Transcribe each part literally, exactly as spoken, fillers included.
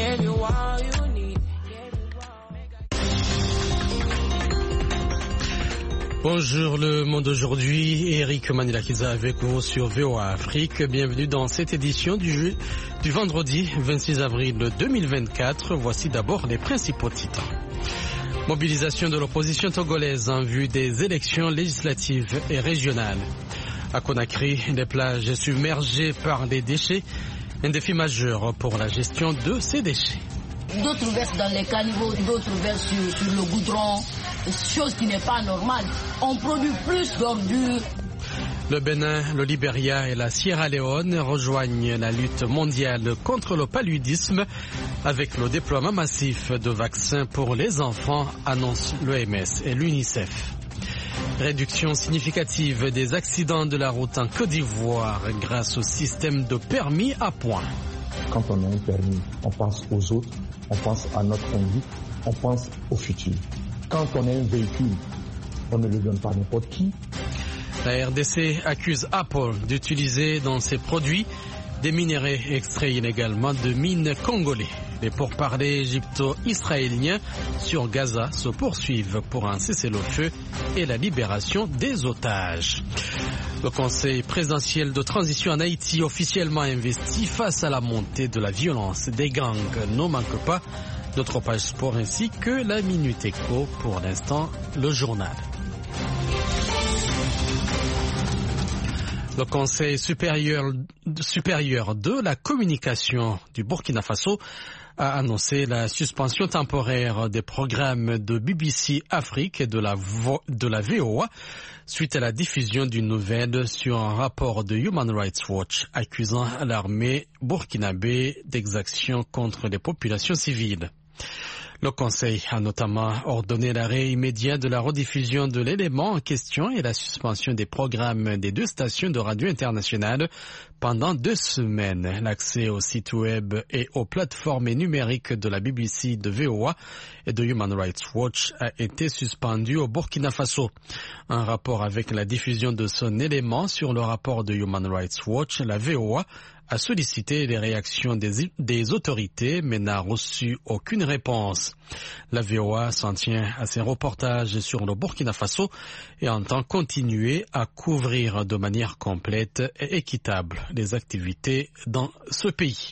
Give you all you need. Bonjour le monde aujourd'hui, Eric Manilakiza avec vous sur V O A Afrique. Bienvenue dans cette édition du, jeu, du vendredi vingt-six avril deux mille vingt-quatre. Voici d'abord les principaux titres. Mobilisation de l'opposition togolaise en vue des élections législatives et régionales. À Conakry, les plages submergées par des déchets, un défi majeur pour la gestion de ces déchets. D'autres versent dans les caniveaux, d'autres versent sur, sur le goudron, chose qui n'est pas normale. On produit plus d'ordures. Le Bénin, le Libéria et la Sierra Leone rejoignent la lutte mondiale contre le paludisme avec le déploiement massif de vaccins pour les enfants, annoncent l'O M S et l'UNICEF. Réduction significative des accidents de la route en Côte d'Ivoire grâce au système de permis à points. Quand on a un permis, on pense aux autres, on pense à notre conduite, on pense au futur. Quand on a un véhicule, on ne le donne pas à n'importe qui. La R D C accuse Apple d'utiliser dans ses produits des minerais extraits illégalement de mines congolais. Les pourparlers égypto-israéliens sur Gaza se poursuivent pour un cessez-le-feu et la libération des otages. Le Conseil présidentiel de transition en Haïti officiellement investi face à la montée de la violence des gangs ne manque pas. Notre page sport ainsi que la Minute Éco, pour l'instant le journal. Le Conseil supérieur, supérieur de la communication du Burkina Faso a annoncé la suspension temporaire des programmes de B B C Afrique et de la, de la V O A suite à la diffusion d'une nouvelle sur un rapport de Human Rights Watch accusant l'armée burkinabé d'exactions contre les populations civiles. Le Conseil a notamment ordonné l'arrêt immédiat de la rediffusion de l'élément en question et la suspension des programmes des deux stations de radio internationales pendant deux semaines. L'accès aux sites web et aux plateformes numériques de la B B C, de V O A et de Human Rights Watch a été suspendu au Burkina Faso. Un rapport avec la diffusion de son élément sur le rapport de Human Rights Watch, la V O A a sollicité les réactions des, des autorités mais n'a reçu aucune réponse. La V O A s'en tient à ses reportages sur le Burkina Faso et entend continuer à couvrir de manière complète et équitable les activités dans ce pays.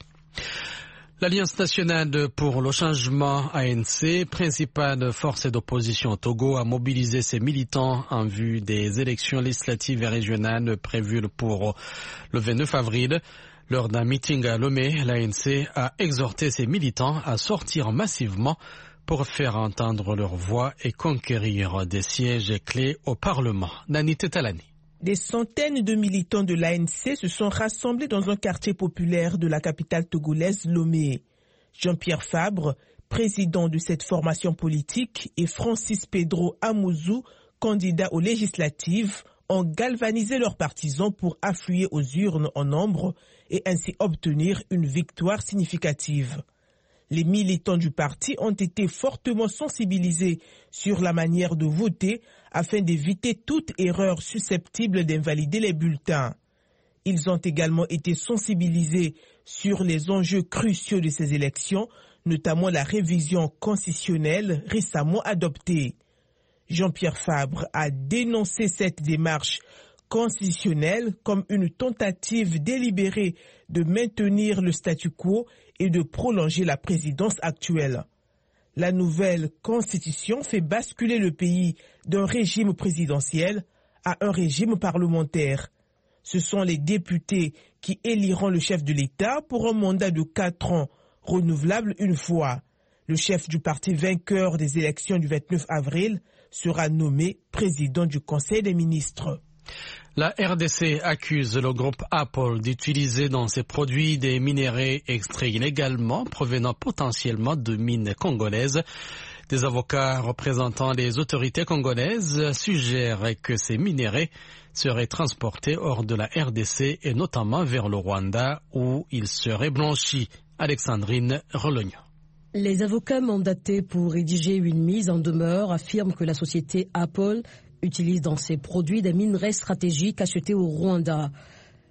L'Alliance nationale pour le changement A N C, principale force d'opposition au Togo, a mobilisé ses militants en vue des élections législatives et régionales prévues pour le vingt-neuf avril. Lors d'un meeting à Lomé, l'A N C a exhorté ses militants à sortir massivement pour faire entendre leur voix et conquérir des sièges clés au Parlement. Nani Tetalani. Des centaines de militants de l'A N C se sont rassemblés dans un quartier populaire de la capitale togolaise, Lomé. Jean-Pierre Fabre, président de cette formation politique, et Francis Pedro Amouzou, candidat aux législatives, ont galvanisé leurs partisans pour affluer aux urnes en nombre et ainsi obtenir une victoire significative. Les militants du parti ont été fortement sensibilisés sur la manière de voter afin d'éviter toute erreur susceptible d'invalider les bulletins. Ils ont également été sensibilisés sur les enjeux cruciaux de ces élections, notamment la révision constitutionnelle récemment adoptée. Jean-Pierre Fabre a dénoncé cette démarche constitutionnelle comme une tentative délibérée de maintenir le statu quo et de prolonger la présidence actuelle. La nouvelle constitution fait basculer le pays d'un régime présidentiel à un régime parlementaire. Ce sont les députés qui éliront le chef de l'État pour un mandat de quatre ans, renouvelable une fois. Le chef du parti vainqueur des élections du vingt-neuf avril sera nommé président du Conseil des ministres. La R D C accuse le groupe Apple d'utiliser dans ses produits des minerais extraits illégalement provenant potentiellement de mines congolaises. Des avocats représentant les autorités congolaises suggèrent que ces minerais seraient transportés hors de la R D C et notamment vers le Rwanda où ils seraient blanchis. Alexandrine Relognon. Les avocats mandatés pour rédiger une mise en demeure affirment que la société Apple utilise dans ses produits des minerais stratégiques achetés au Rwanda.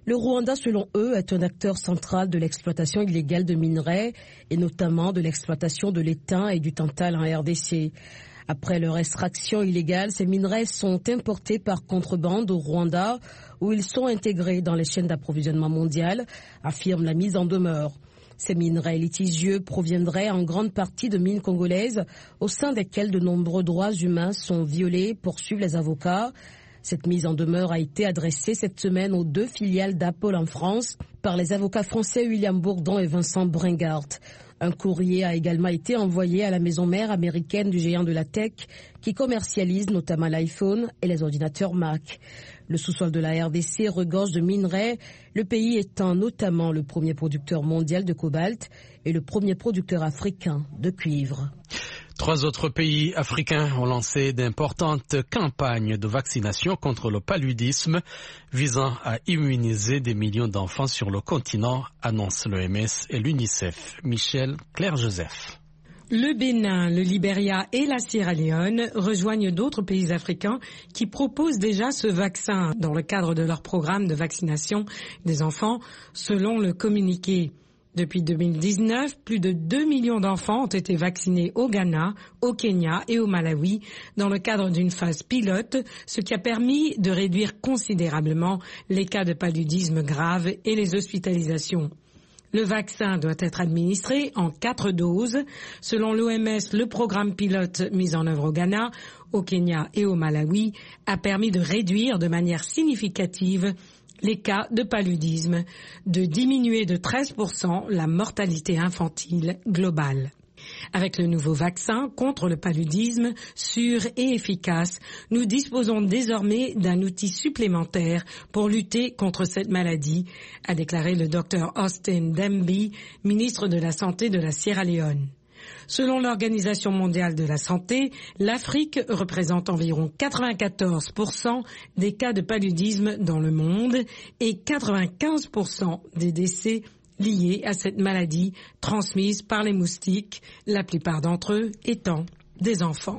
Le Rwanda, selon eux, est un acteur central de l'exploitation illégale de minerais et notamment de l'exploitation de l'étain et du tantal en R D C. Après leur extraction illégale, ces minerais sont importés par contrebande au Rwanda où ils sont intégrés dans les chaînes d'approvisionnement mondiales, affirme la mise en demeure. Ces minerais litigieux proviendraient en grande partie de mines congolaises au sein desquelles de nombreux droits humains sont violés, poursuivent les avocats. Cette mise en demeure a été adressée cette semaine aux deux filiales d'Apple en France par les avocats français William Bourdon et Vincent Bringart. Un courrier a également été envoyé à la maison mère américaine du géant de la tech qui commercialise notamment l'iPhone et les ordinateurs Mac. Le sous-sol de la R D C regorge de minerais, le pays étant notamment le premier producteur mondial de cobalt et le premier producteur africain de cuivre. Trois autres pays africains ont lancé d'importantes campagnes de vaccination contre le paludisme visant à immuniser des millions d'enfants sur le continent, annoncent l'O M S et l'UNICEF. Michel Claire-Joseph. Le Bénin, le Libéria et la Sierra Leone rejoignent d'autres pays africains qui proposent déjà ce vaccin dans le cadre de leur programme de vaccination des enfants, selon le communiqué. Depuis deux mille dix-neuf, plus de deux millions d'enfants ont été vaccinés au Ghana, au Kenya et au Malawi dans le cadre d'une phase pilote, ce qui a permis de réduire considérablement les cas de paludisme grave et les hospitalisations. Le vaccin doit être administré en quatre doses. Selon l'O M S, le programme pilote mis en œuvre au Ghana, au Kenya et au Malawi a permis de réduire de manière significative les cas de paludisme, de diminuer de treize pour cent la mortalité infantile globale. Avec le nouveau vaccin contre le paludisme, sûr et efficace, nous disposons désormais d'un outil supplémentaire pour lutter contre cette maladie, a déclaré le docteur Austin Demby, ministre de la Santé de la Sierra Leone. Selon l'Organisation mondiale de la santé, l'Afrique représente environ quatre-vingt-quatorze pour cent des cas de paludisme dans le monde et quatre-vingt-quinze pour cent des décès liés à cette maladie transmise par les moustiques, la plupart d'entre eux étant des enfants.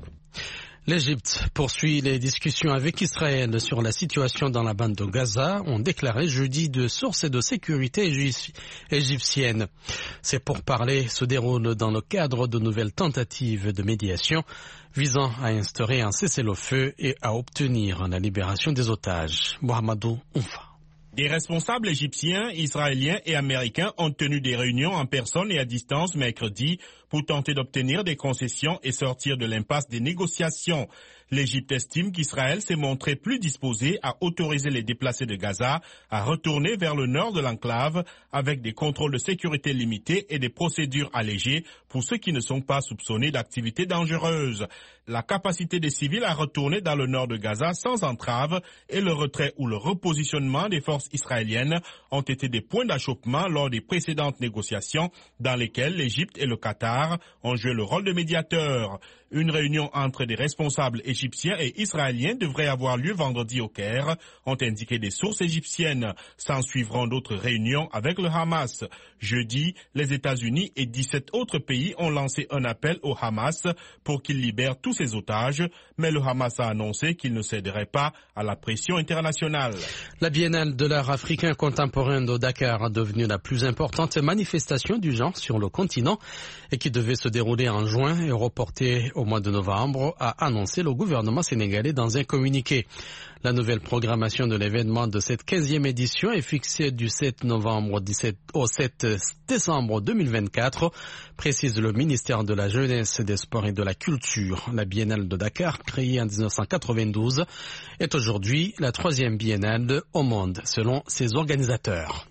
L'Égypte poursuit les discussions avec Israël sur la situation dans la bande de Gaza, ont déclaré jeudi de sources de sécurité égyptiennes. Ces pourparlers se déroulent dans le cadre de nouvelles tentatives de médiation visant à instaurer un cessez-le-feu et à obtenir la libération des otages. Mohamedou Oumfa. Des responsables égyptiens, israéliens et américains ont tenu des réunions en personne et à distance mercredi pour tenter d'obtenir des concessions et sortir de l'impasse des négociations. L'Égypte estime qu'Israël s'est montré plus disposé à autoriser les déplacés de Gaza à retourner vers le nord de l'enclave avec des contrôles de sécurité limités et des procédures allégées pour ceux qui ne sont pas soupçonnés d'activités dangereuses. La capacité des civils à retourner dans le nord de Gaza sans entrave et le retrait ou le repositionnement des forces israéliennes ont été des points d'achoppement lors des précédentes négociations dans lesquelles l'Égypte et le Qatar ont joué le rôle de médiateurs. Une réunion entre des responsables égyptiens et israéliens devrait avoir lieu vendredi au Caire, ont indiqué des sources égyptiennes. S'en suivront d'autres réunions avec le Hamas. Jeudi, les États-Unis et dix-sept autres pays ont lancé un appel au Hamas pour qu'il libère tous ses otages, mais le Hamas a annoncé qu'il ne céderait pas à la pression internationale. La Biennale de l'art africain contemporain de Dakar, devenue la plus importante manifestation du genre sur le continent et qui devait se dérouler en juin et reportée au mois de novembre, a annoncé le gouvernement sénégalais dans un communiqué. La nouvelle programmation de l'événement de cette quinzième édition est fixée du sept novembre au sept décembre deux mille vingt-quatre, précise le ministère de la Jeunesse, des Sports et de la Culture. La Biennale de Dakar, créée en dix-neuf cent quatre-vingt-douze, est aujourd'hui la troisième biennale au monde, selon ses organisateurs.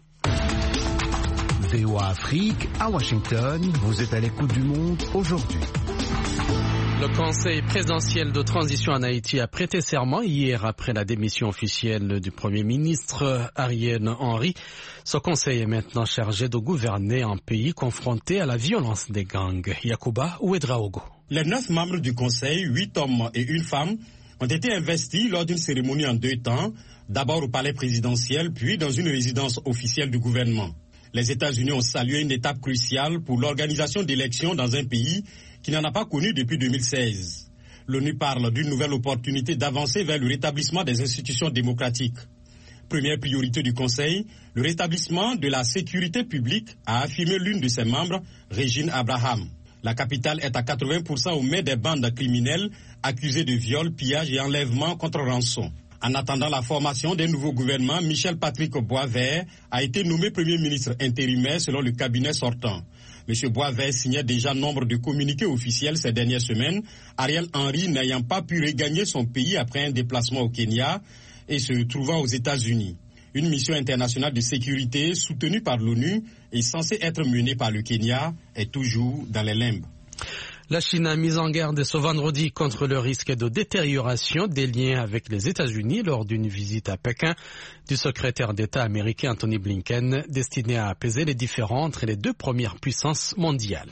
V O A Afrique, à Washington, vous êtes à l'écoute du monde aujourd'hui. Le Conseil présidentiel de transition en Haïti a prêté serment hier après la démission officielle du Premier ministre Ariel Henry. Ce conseil est maintenant chargé de gouverner un pays confronté à la violence des gangs. Yacouba Ouedraogo. Les neuf membres du Conseil, huit hommes et une femme, ont été investis lors d'une cérémonie en deux temps, d'abord au palais présidentiel, puis dans une résidence officielle du gouvernement. Les États-Unis ont salué une étape cruciale pour l'organisation d'élections dans un pays qui n'en a pas connu depuis deux mille seize. L'ONU parle d'une nouvelle opportunité d'avancer vers le rétablissement des institutions démocratiques. Première priorité du Conseil, le rétablissement de la sécurité publique, a affirmé l'une de ses membres, Régine Abraham. La capitale est à quatre-vingts pour cent aux mains des bandes criminelles accusées de viol, pillage et enlèvement contre rançon. En attendant la formation d'un nouveau gouvernement, Michel Patrick Boisvert a été nommé Premier ministre intérimaire selon le cabinet sortant. M. Boisvert signait déjà nombre de communiqués officiels ces dernières semaines, Ariel Henry n'ayant pas pu regagner son pays après un déplacement au Kenya et se trouvant aux États-Unis. Une mission internationale de sécurité soutenue par l'ONU et censée être menée par le Kenya est toujours dans les limbes. La Chine a mis en garde ce vendredi contre le risque de détérioration des liens avec les États-Unis lors d'une visite à Pékin du secrétaire d'État américain Antony Blinken, destinée à apaiser les différends entre les deux premières puissances mondiales.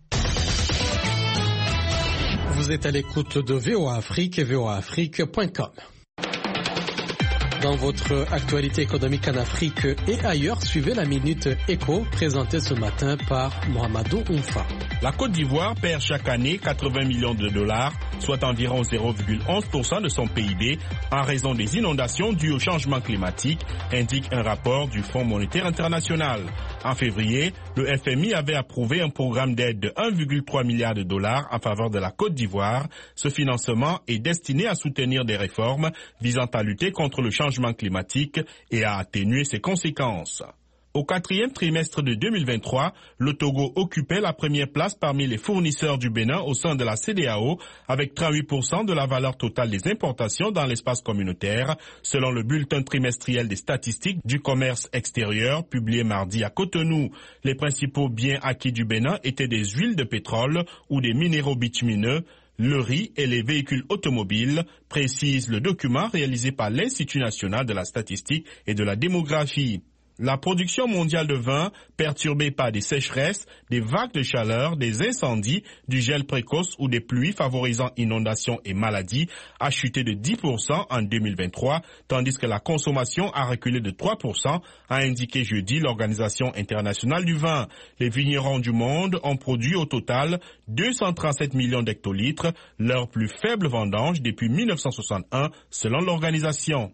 Vous êtes à l'écoute de V O A Afrique et V O A Afrique point com. Dans votre actualité économique en Afrique et ailleurs, suivez la Minute Éco présentée ce matin par Mohamedou Oumfa. La Côte d'Ivoire perd chaque année quatre-vingts millions de dollars, soit environ zéro virgule onze pour cent de son P I B, en raison des inondations dues au changement climatique, indique un rapport du Fonds monétaire international. En février, le F M I avait approuvé un programme d'aide de un virgule trois milliard de dollars en faveur de la Côte d'Ivoire. Ce financement est destiné à soutenir des réformes visant à lutter contre le changement climatique et à atténuer ses conséquences. Au quatrième trimestre de deux mille vingt-trois, le Togo occupait la première place parmi les fournisseurs du Bénin au sein de la C E D E A O, avec trente-huit pour cent de la valeur totale des importations dans l'espace communautaire, selon le bulletin trimestriel des statistiques du commerce extérieur publié mardi à Cotonou. Les principaux biens acquis du Bénin étaient des huiles de pétrole ou des minéraux bitumineux, le riz et les véhicules automobiles, précise le document réalisé par l'Institut national de la statistique et de la démographie. La production mondiale de vin, perturbée par des sécheresses, des vagues de chaleur, des incendies, du gel précoce ou des pluies favorisant inondations et maladies, a chuté de dix pour cent en deux mille vingt-trois, tandis que la consommation a reculé de trois pour cent, a indiqué jeudi l'Organisation internationale du vin. Les vignerons du monde ont produit au total deux cent trente-sept millions d'hectolitres, leur plus faible vendange depuis mille neuf cent soixante-un, selon l'organisation.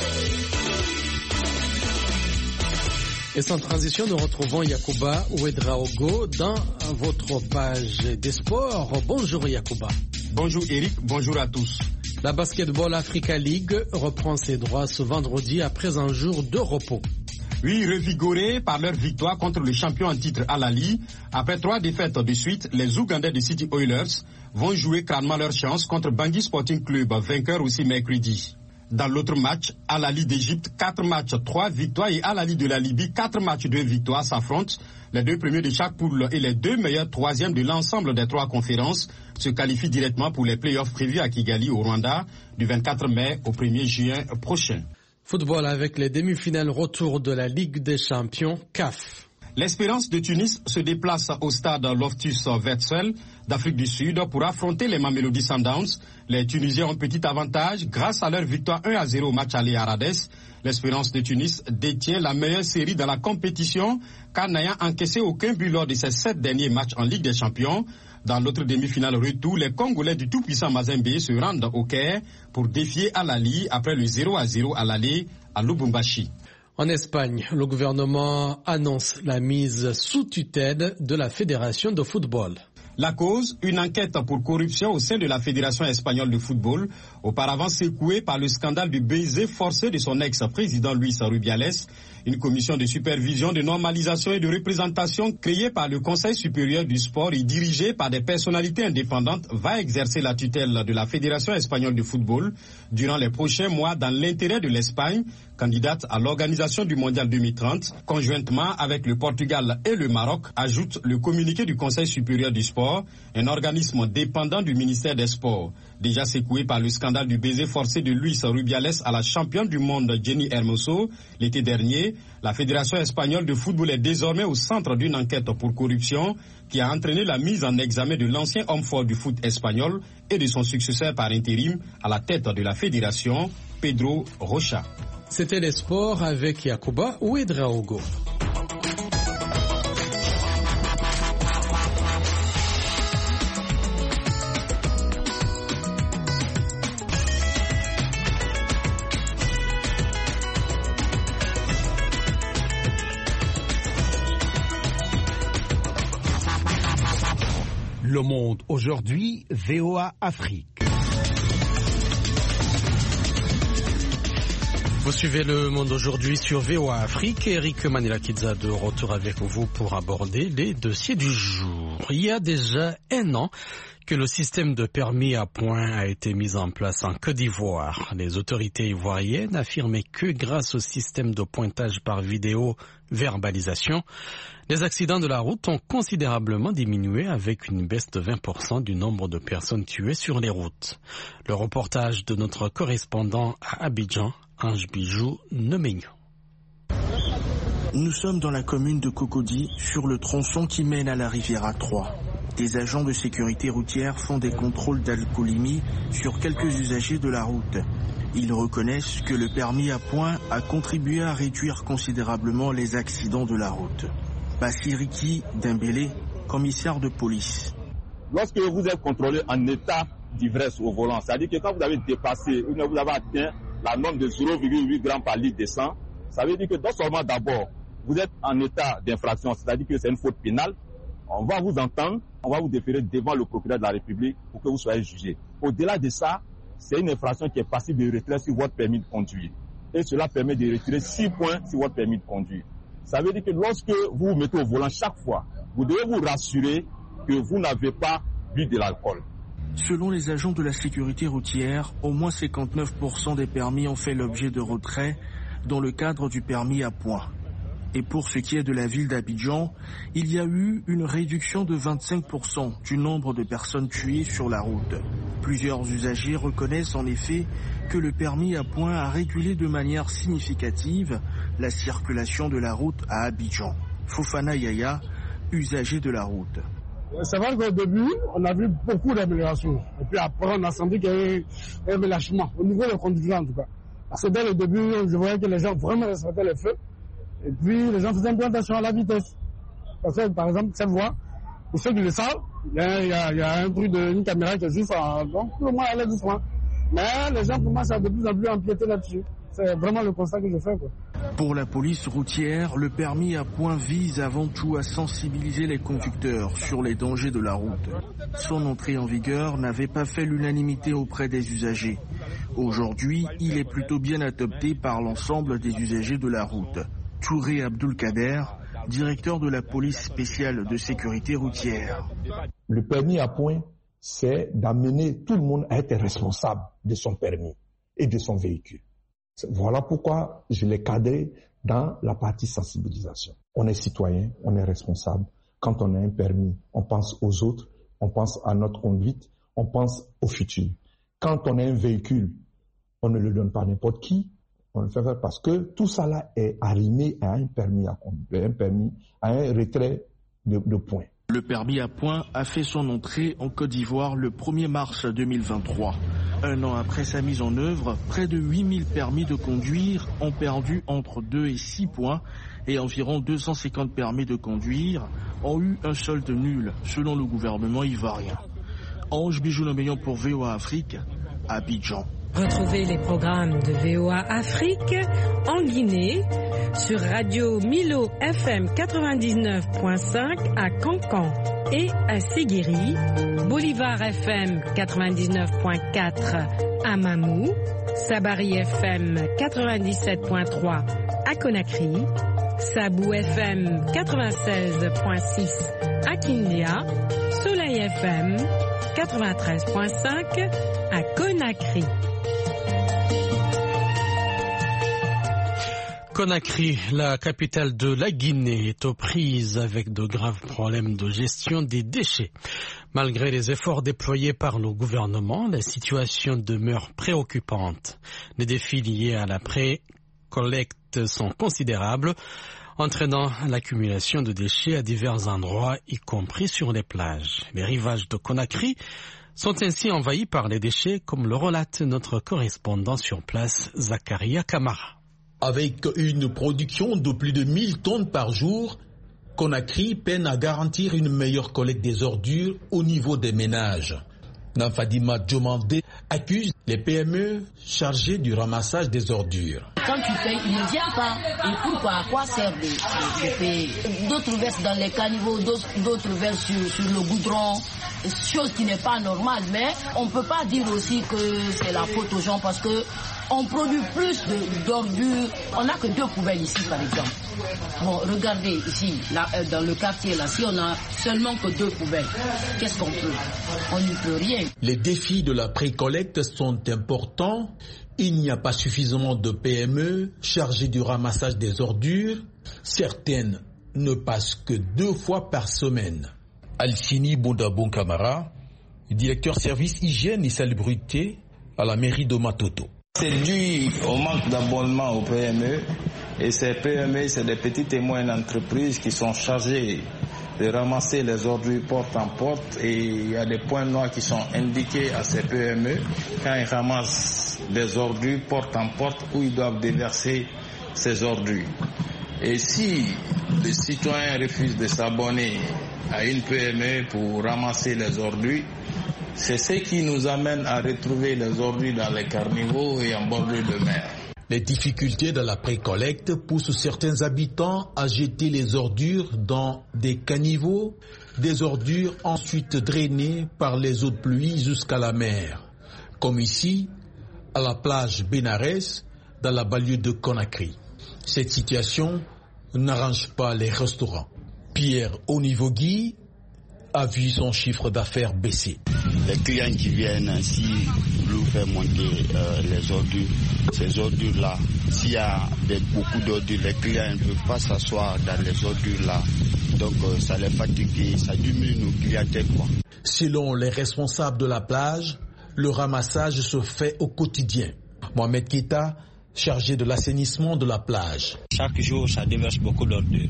Et sans transition, nous retrouvons Yacouba Ouedraogo dans votre page des sports. Bonjour Yacouba. Bonjour Eric, bonjour à tous. La Basketball Africa League reprend ses droits ce vendredi après un jour de repos. Oui, revigorés par leur victoire contre le champion en titre Al Ahly, après trois défaites de suite, les Ougandais de City Oilers vont jouer crânement leur chance contre Bangui Sporting Club, vainqueur aussi mercredi. Dans l'autre match, Al Ahly d'Égypte, quatre matchs, trois victoires et Al Ahly de la Libye, quatre matchs, deux victoires s'affrontent. Les deux premiers de chaque poule et les deux meilleurs troisièmes de l'ensemble des trois conférences se qualifient directement pour les playoffs prévus à Kigali au Rwanda du vingt-quatre mai au premier juin prochain. Football avec les demi-finales retour de la Ligue des Champions C A F. L'Espérance de Tunis se déplace au stade Loftus Versel d'Afrique du Sud pour affronter les Mamelodi Sundowns. Les Tunisiens ont petit avantage grâce à leur victoire un à zéro au match aller à Radès. L'Espérance de Tunis détient la meilleure série dans la compétition car n'ayant encaissé aucun but lors de ses sept derniers matchs en Ligue des Champions. Dans l'autre demi-finale retour, les Congolais du tout-puissant Mazembe se rendent au Caire pour défier Al Ahly après le zéro à zéro à l'aller à Lubumbashi. En Espagne, le gouvernement annonce la mise sous tutelle de la Fédération de football. La cause, une enquête pour corruption au sein de la Fédération espagnole de football, auparavant secouée par le scandale du baiser forcé de son ex-président Luis Rubiales. Une commission de supervision, de normalisation et de représentation créée par le Conseil supérieur du sport et dirigée par des personnalités indépendantes va exercer la tutelle de la Fédération espagnole de football durant les prochains mois dans l'intérêt de l'Espagne, candidate à l'organisation du Mondial deux mille trente, conjointement avec le Portugal et le Maroc, ajoute le communiqué du Conseil supérieur du sport, un organisme dépendant du ministère des Sports. Déjà secoué par le scandale du baiser forcé de Luis Rubiales à la championne du monde Jenny Hermoso l'été dernier, la Fédération espagnole de football est désormais au centre d'une enquête pour corruption qui a entraîné la mise en examen de l'ancien homme fort du foot espagnol et de son successeur par intérim à la tête de la fédération, Pedro Rocha. C'était les sports avec Yacouba Ouedraogo. Le Monde aujourd'hui, V O A Afrique. Vous suivez Le Monde aujourd'hui sur V O A Afrique. Eric Manila-Kidza de retour avec vous pour aborder les dossiers du jour. Il y a déjà un an que le système de permis à points a été mis en place en Côte d'Ivoire. Les autorités ivoiriennes affirmaient que grâce au système de pointage par vidéo verbalisation, les accidents de la route ont considérablement diminué avec une baisse de vingt pour cent du nombre de personnes tuées sur les routes. Le reportage de notre correspondant à Abidjan, Ange Bijou Nomeigno. Nous sommes dans la commune de Cocody, sur le tronçon qui mène à la Riviera trois. Des agents de sécurité routière font des contrôles d'alcoolémie sur quelques usagers de la route. Ils reconnaissent que le permis à points a contribué à réduire considérablement les accidents de la route. Bassiriki Dembélé, commissaire de police. Lorsque vous êtes contrôlé en état d'ivresse au volant, c'est-à-dire que quand vous avez dépassé ou vous avez atteint la norme de zéro virgule huit grammes par litre de sang, ça veut dire que non seulement d'abord, vous êtes en état d'infraction, c'est-à-dire que c'est une faute pénale, on va vous entendre, on va vous déférer devant le procureur de la République pour que vous soyez jugé. Au-delà de ça, c'est une infraction qui est passible de retrait sur votre permis de conduire. Et cela permet de retirer six points sur votre permis de conduire. Ça veut dire que lorsque vous vous mettez au volant chaque fois, vous devez vous rassurer que vous n'avez pas bu de l'alcool. Selon les agents de la sécurité routière, au moins cinquante-neuf pour cent des permis ont fait l'objet de retrait dans le cadre du permis à points. Et pour ce qui est de la ville d'Abidjan, il y a eu une réduction de vingt-cinq pour cent du nombre de personnes tuées sur la route. Plusieurs usagers reconnaissent en effet que le permis à points a régulé de manière significative la circulation de la route à Abidjan. Fofana Yaya, usager de la route. C'est vrai qu'au début, on a vu beaucoup d'améliorations. Et puis après, on a senti qu'il y avait un relâchement, au niveau des conducteurs en tout cas. Parce que dès le début, je voyais que les gens vraiment respectaient les feux. Et puis, les gens faisaient un peu attention à la vitesse. Parce que, par exemple, cette voie, pour ceux qui le savent, il y a, il y a, il y a un truc de une caméra qui est juste en... Donc, tout le monde allait doucement. Mais les gens commencent à de plus en plus empiéter là-dessus. C'est vraiment le constat que je fais, quoi. Pour la police routière, le permis à points vise avant tout à sensibiliser les conducteurs sur les dangers de la route. Son entrée en vigueur n'avait pas fait l'unanimité auprès des usagers. Aujourd'hui, il est plutôt bien adopté par l'ensemble des usagers de la route. Touré Abdulkader, directeur de la police spéciale de sécurité routière. Le permis à points, c'est d'amener tout le monde à être responsable de son permis et de son véhicule. Voilà pourquoi je l'ai cadré dans la partie sensibilisation. On est citoyen, on est responsable. Quand on a un permis, on pense aux autres, on pense à notre conduite, on pense au futur. Quand on a un véhicule, on ne le donne pas à n'importe qui. On le fait faire parce que tout ça là est arrimé à un permis à conduire, un permis, à un retrait de, de points. Le permis à points a fait son entrée en Côte d'Ivoire le premier mars deux mille vingt-trois. Un an après sa mise en œuvre, près de huit mille permis de conduire ont perdu entre deux et six points et environ deux cent cinquante permis de conduire ont eu un solde nul, selon le gouvernement ivoirien. Ange Bijou Nomeigno pour V O A Afrique, Abidjan. Retrouvez les programmes de V O A Afrique en Guinée sur Radio Milo F M quatre-vingt-dix-neuf point cinq à Cancan et à Séguéri, Bolivar F M quatre-vingt-dix-neuf point quatre à Mamou, Sabari F M quatre-vingt-dix-sept point trois à Conakry, Sabou F M quatre-vingt-seize point six à Kindia, Soleil F M quatre-vingt-treize point cinq à Conakry. Conakry, la capitale de la Guinée, est aux prises avec de graves problèmes de gestion des déchets. Malgré les efforts déployés par le gouvernement, la situation demeure préoccupante. Les défis liés à la pré-collecte sont considérables, entraînant l'accumulation de déchets à divers endroits, y compris sur les plages. Les rivages de Conakry sont ainsi envahis par les déchets, comme le relate notre correspondant sur place, Zakaria Kamara. Avec une production de plus de mille tonnes par jour, Conakry peine à garantir une meilleure collecte des ordures au niveau des ménages. Nanfadima Djomandé accuse les P M E chargés du ramassage des ordures. Quand tu payes, ils ne viennent pas. Et pourquoi? À quoi sert de, de, de payer? D'autres versent dans les caniveaux, d'autres versent sur, sur le goudron. chose qui n'est pas normale. Mais on ne peut pas dire aussi que c'est la faute aux gens parce que on produit plus d'ordures. On n'a que deux poubelles ici, par exemple. Bon, regardez ici, là, dans le quartier, là, si on a seulement que deux poubelles, qu'est-ce qu'on peut? On n'y peut rien. Les défis de la précollecte sont importants. Il n'y a pas suffisamment de P M E chargées du ramassage des ordures. Certaines ne passent que deux fois par semaine. Alfini Boudabon Camara, directeur service hygiène et salubrité à la mairie de Matoto. C'est dû au manque d'abonnement aux P M E et ces P M E, c'est des petites et moyennes entreprises qui sont chargées de ramasser les ordures porte en porte et il y a des points noirs qui sont indiqués à ces P M E quand ils ramassent des ordures porte en porte où ils doivent déverser ces ordures. Et si les citoyens refusent de s'abonner à une P M E pour ramasser les ordures, c'est ce qui nous amène à retrouver les ordures dans les carnivaux et en bordure de mer. Les difficultés de la précollecte poussent certains habitants à jeter les ordures dans des caniveaux, des ordures ensuite drainées par les eaux de pluie jusqu'à la mer, comme ici, à la plage Benares, dans la banlieue de Conakry. Cette situation n'arrange pas les restaurants. Pierre Onivogui a vu son chiffre d'affaires baisser. Les clients qui viennent ici nous faire monter euh, les ordures, ces ordures-là, s'il y a des, beaucoup d'ordures, les clients ne peuvent pas s'asseoir dans les ordures-là. Donc euh, ça les fatigue, ça diminue nos clientèles, quoi. Selon les responsables de la plage, le ramassage se fait au quotidien. Mohamed Keita, chargé de l'assainissement de la plage. Chaque jour, ça déverse beaucoup d'ordures.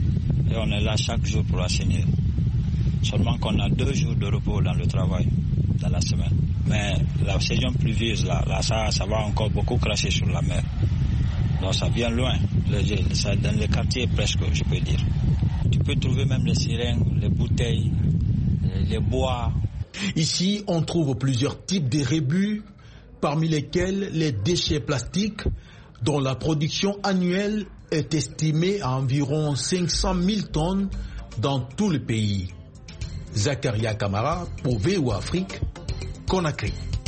Et on est là chaque jour pour assainir. Seulement qu'on a deux jours de repos dans le travail, dans la semaine. Mais la saison pluvieuse, là, là ça, ça va encore beaucoup cracher sur la mer. Donc ça vient loin, le, ça, dans les quartiers presque, je peux dire. Tu peux trouver même les sirènes, les bouteilles, les, les bois. Ici, on trouve plusieurs types de rébus, parmi lesquels les déchets plastiques, dont la production annuelle est estimée à environ cinq cent mille tonnes dans tout le pays. Zakaria Kamara pour V O Afrique, Conakry.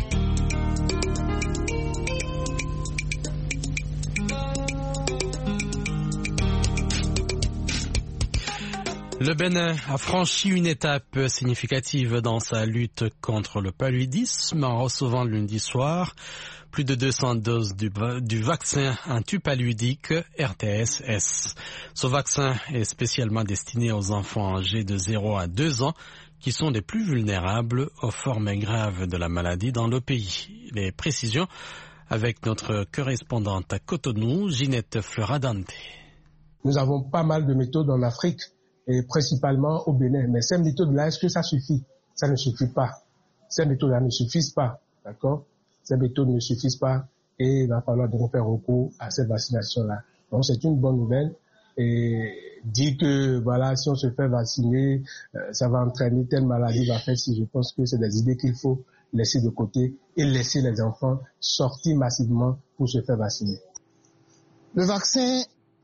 Le Bénin a franchi une étape significative dans sa lutte contre le paludisme en recevant lundi soir plus de deux cents doses du, du vaccin antipaludique R T S S. Ce vaccin est spécialement destiné aux enfants âgés de zéro à deux ans qui sont les plus vulnérables aux formes graves de la maladie dans le pays. Les précisions avec notre correspondante à Cotonou, Ginette Fleuradante. Nous avons pas mal de méthodes en Afrique et principalement au Bénin. Mais ces méthodes-là, est-ce que ça suffit? Ça ne suffit pas. Ces méthodes-là ne suffisent pas, d'accord? Ces méthodes ne suffisent pas et il va falloir donc faire recours à cette vaccination-là. Donc c'est une bonne nouvelle et dire que voilà, si on se fait vacciner, euh, ça va entraîner telle maladie, va faire si, je pense que c'est des idées qu'il faut laisser de côté et laisser les enfants sortir massivement pour se faire vacciner. Le vaccin,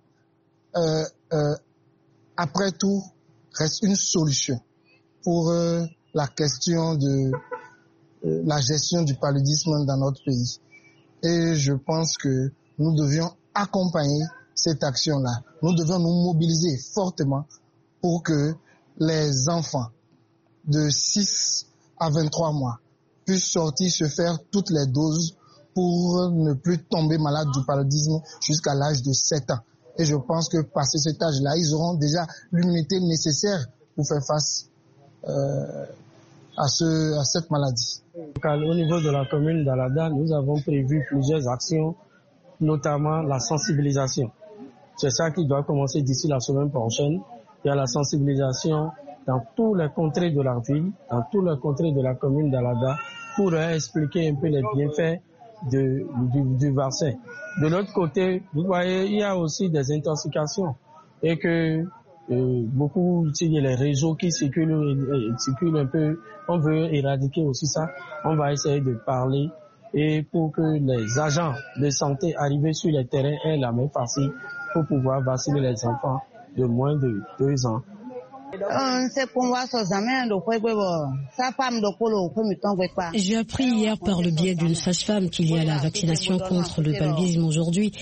euh, euh, après tout, reste une solution pour euh, la question de euh, la gestion du paludisme dans notre pays. Et je pense que nous devions accompagner cette action-là. Nous devons nous mobiliser fortement pour que les enfants de six à vingt-trois mois puissent sortir se faire toutes les doses pour ne plus tomber malade du paludisme jusqu'à l'âge de sept ans. Et je pense que passé cet âge-là, ils auront déjà l'immunité nécessaire pour faire face euh, à, ce, à cette maladie. Au niveau de la commune d'Alada, nous avons prévu plusieurs actions, notamment la sensibilisation. C'est ça qui doit commencer d'ici la semaine prochaine. Il y a la sensibilisation dans tous les contrées de la ville, dans tous les contrées de la commune d'Alada, pour expliquer un peu les bienfaits de, du, du vaccin. De l'autre côté, vous voyez, il y a aussi des intoxications et que euh, beaucoup, il y a les réseaux qui circulent, euh, circulent un peu. On veut éradiquer aussi ça. On va essayer de parler et pour que les agents de santé arrivés sur les terrains aient la main facile pour pouvoir vacciner les enfants de moins de deux ans J'ai appris hier par le biais d'une sage-femme qu'il y a la vaccination contre le paludisme aujourd'hui.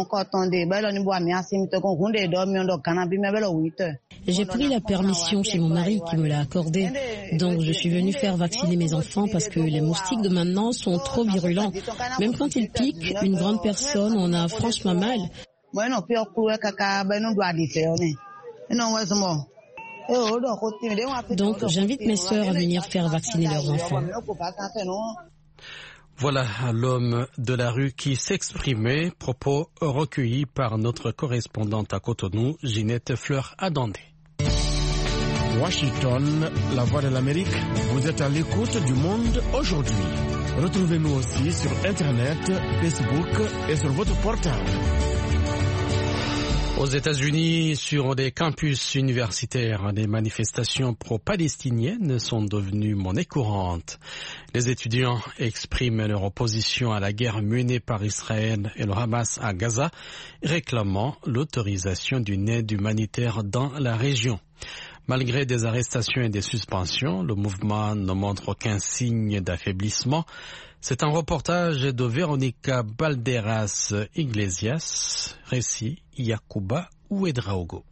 J'ai pris la permission chez mon mari qui me l'a accordée. Donc je suis venue faire vacciner mes enfants parce que les moustiques de maintenant sont trop virulents. Même quand ils piquent, une grande personne en a franchement mal. Donc j'invite mes sœurs à venir faire vacciner leurs enfants. Voilà l'homme de la rue qui s'exprimait, propos recueillis par notre correspondante à Cotonou, Ginette Fleur-Adandé. Washington, la voix de l'Amérique, vous êtes à l'écoute du monde aujourd'hui. Retrouvez-nous aussi sur Internet, Facebook et sur votre portable. Aux États-Unis, sur des campus universitaires, des manifestations pro-palestiniennes sont devenues monnaie courante. Les étudiants expriment leur opposition à la guerre menée par Israël et le Hamas à Gaza, réclamant l'autorisation d'une aide humanitaire dans la région. Malgré des arrestations et des suspensions, le mouvement ne montre aucun signe d'affaiblissement. C'est un reportage de Véronica Balderas Iglesias, récit Yakuba Ouedraogo.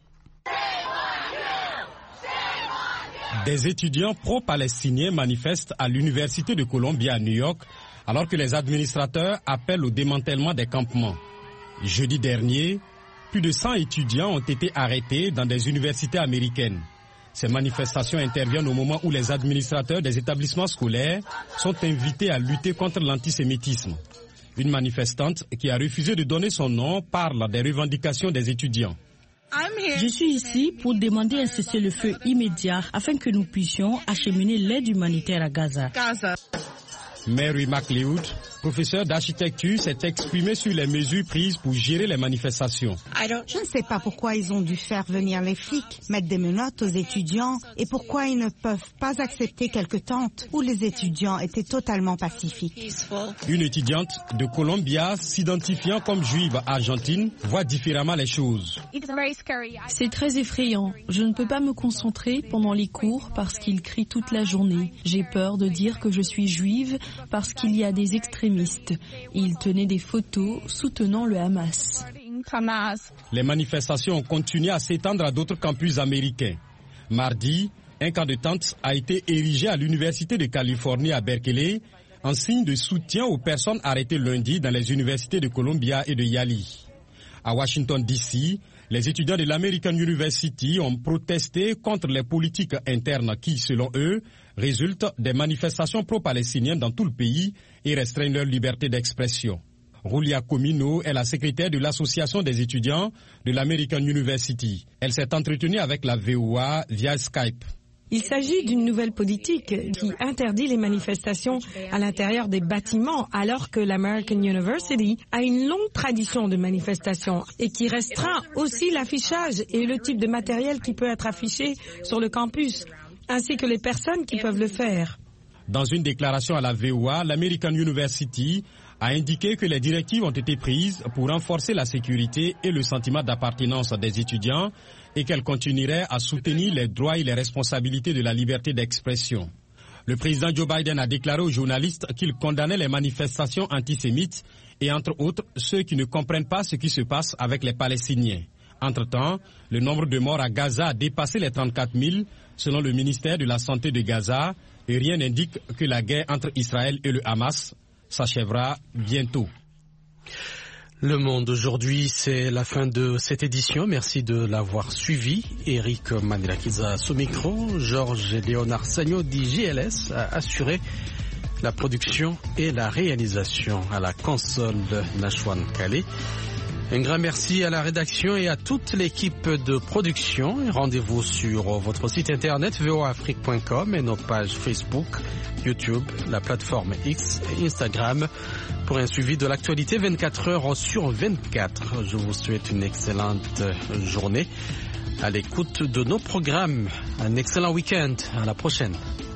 Des étudiants pro-palestiniens manifestent à l'Université de Columbia à New York, alors que les administrateurs appellent au démantèlement des campements. Jeudi dernier, plus de cent étudiants ont été arrêtés dans des universités américaines. Ces manifestations interviennent au moment où les administrateurs des établissements scolaires sont invités à lutter contre l'antisémitisme. Une manifestante qui a refusé de donner son nom parle des revendications des étudiants. Je suis ici pour demander un cessez-le-feu immédiat afin que nous puissions acheminer l'aide humanitaire à Gaza. Mary McLeod, professeure d'architecture, s'est exprimée sur les mesures prises pour gérer les manifestations. Je ne sais pas pourquoi ils ont dû faire venir les flics, mettre des menottes aux étudiants et pourquoi ils ne peuvent pas accepter quelques tentes où les étudiants étaient totalement pacifiques. Une étudiante de Columbia, s'identifiant comme juive argentine, voit différemment les choses. C'est très effrayant. Je ne peux pas me concentrer pendant les cours parce qu'ils crient toute la journée. J'ai peur de dire que je suis juive parce qu'il y a des extrémistes. Ils tenaient des photos soutenant le Hamas. Les manifestations ont continué à s'étendre à d'autres campus américains. Mardi, un camp de tente a été érigé à l'Université de Californie à Berkeley en signe de soutien aux personnes arrêtées lundi dans les universités de Columbia et de Yale. À Washington, D C, les étudiants de l'American University ont protesté contre les politiques internes qui, selon eux, résultent des manifestations pro-palestiniennes dans tout le pays et restreignent leur liberté d'expression. Rulia Comino est la secrétaire de l'association des étudiants de l'American University. Elle s'est entretenue avec la V O A via Skype. Il s'agit d'une nouvelle politique qui interdit les manifestations à l'intérieur des bâtiments alors que l'American University a une longue tradition de manifestations et qui restreint aussi l'affichage et le type de matériel qui peut être affiché sur le campus, ainsi que les personnes qui peuvent le faire. Dans une déclaration à la V O A, l'American University a indiqué que les directives ont été prises pour renforcer la sécurité et le sentiment d'appartenance des étudiants et qu'elle continuerait à soutenir les droits et les responsabilités de la liberté d'expression. Le président Joe Biden a déclaré aux journalistes qu'il condamnait les manifestations antisémites et entre autres ceux qui ne comprennent pas ce qui se passe avec les Palestiniens. Entre-temps, le nombre de morts à Gaza a dépassé les trente-quatre mille selon le ministère de la Santé de Gaza et rien n'indique que la guerre entre Israël et le Hamas s'achèvera bientôt. Le Monde aujourd'hui, c'est la fin de cette édition. Merci de l'avoir suivi. Eric Manilakiza au micro, Georges et Léonard Sagno d'I G L S a assuré la production et la réalisation à la console Nashwan Kale. Un grand merci à la rédaction et à toute l'équipe de production. Rendez-vous sur votre site internet v o a afrique point com et nos pages Facebook, YouTube, la plateforme X et Instagram pour un suivi de l'actualité vingt-quatre heures sur vingt-quatre. Je vous souhaite une excellente journée à l'écoute de nos programmes. Un excellent week-end. À la prochaine.